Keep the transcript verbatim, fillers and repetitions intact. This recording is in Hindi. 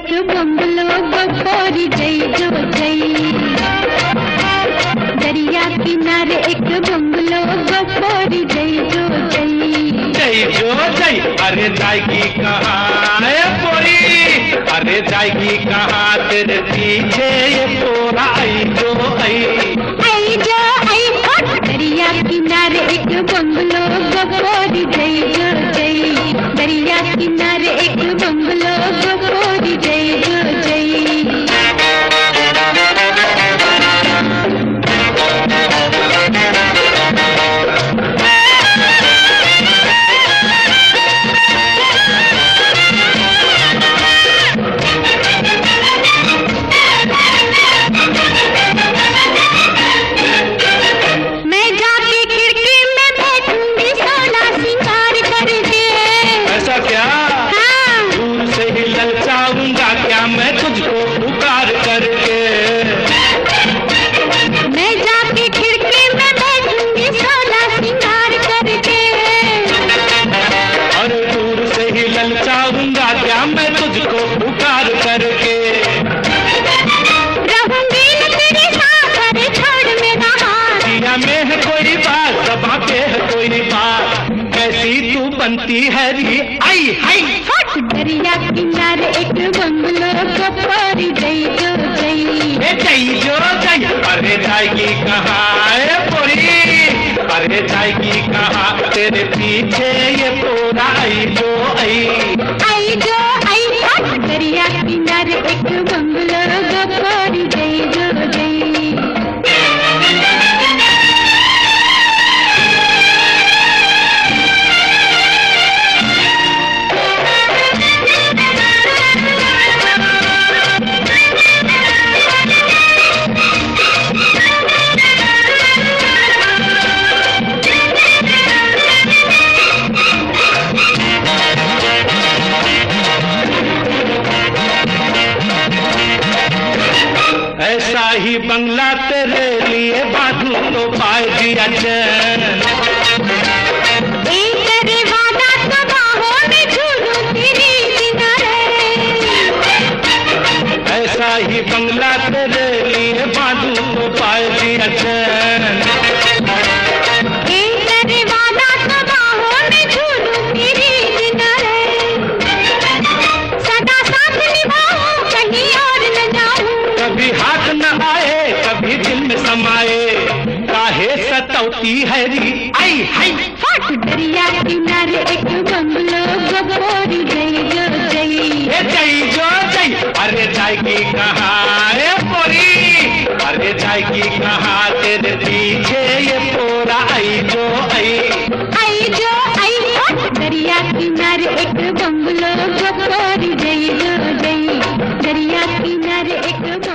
एक बंगलो गोरी जई जो जई, दरिया किनारे एक बंगलो गोरी जई जो जई, जई जो जई। अरे जाएगी कहाँ है पोरी, अरे जाएगी कहाँ तेरे पीछे ये पोरा आई जो आई, आई जो आई। दरिया किनारे एक बंगलो गोरी जई जो जई, दरिया किनारे एक बंगलो गोरी जई जो जई। मैं तुझको पुकार करके, मैं जाके खिड़की में बैठूंगी सोलह सिंगार करके, और दूर से ही ललचाऊंगा क्या मैं तुझको पुकार करके, रहूंगी न तेरे साथ अरे छोड़ मेरा हाथ, दिया में है कोई बात जबां पे है कोई बात, कैसी तू बनती है री आई हाई। दरिया किनारे एक बंगलो गोरी जई जो जई, जई जो जई। अरे जाएगी कहाँ है पोरी, अरे जाएगी कहाँ तेरे पीछे ये पोरा आई जो आई, आई जो आई। दरिया किनारे एक बंगलो गोरी जई जो जई। ऐसा ही बंगला तेरे लिए बांधू तो पाए दिया चैन, एक तेरे वादा तो बाहों में झूलूं तेरे किनारे, ऐसा ही बंगला तेरे लिए बांधू तो पाए दिया चैन, एक तेरे वादा तो बाहों में झूलूं तेरे किनारे, सदा साथ निभाऊं कहीं और न जाऊं, कभी हाथ न आए कभी दिल में समाए, काहे सतौती है री आई हाई। दरिया किनारे एक बंगलो गोरी जई जो जई, जई जो जई। अरे जाएगी कहाँ है पोरी, अरे जाएगी कहाँ तेरे पीछे ये पोरा आई जो आई, आई जो आई। दरिया किनारे एक बंगलो गोरी जई जो जई, दरिया किनारे एक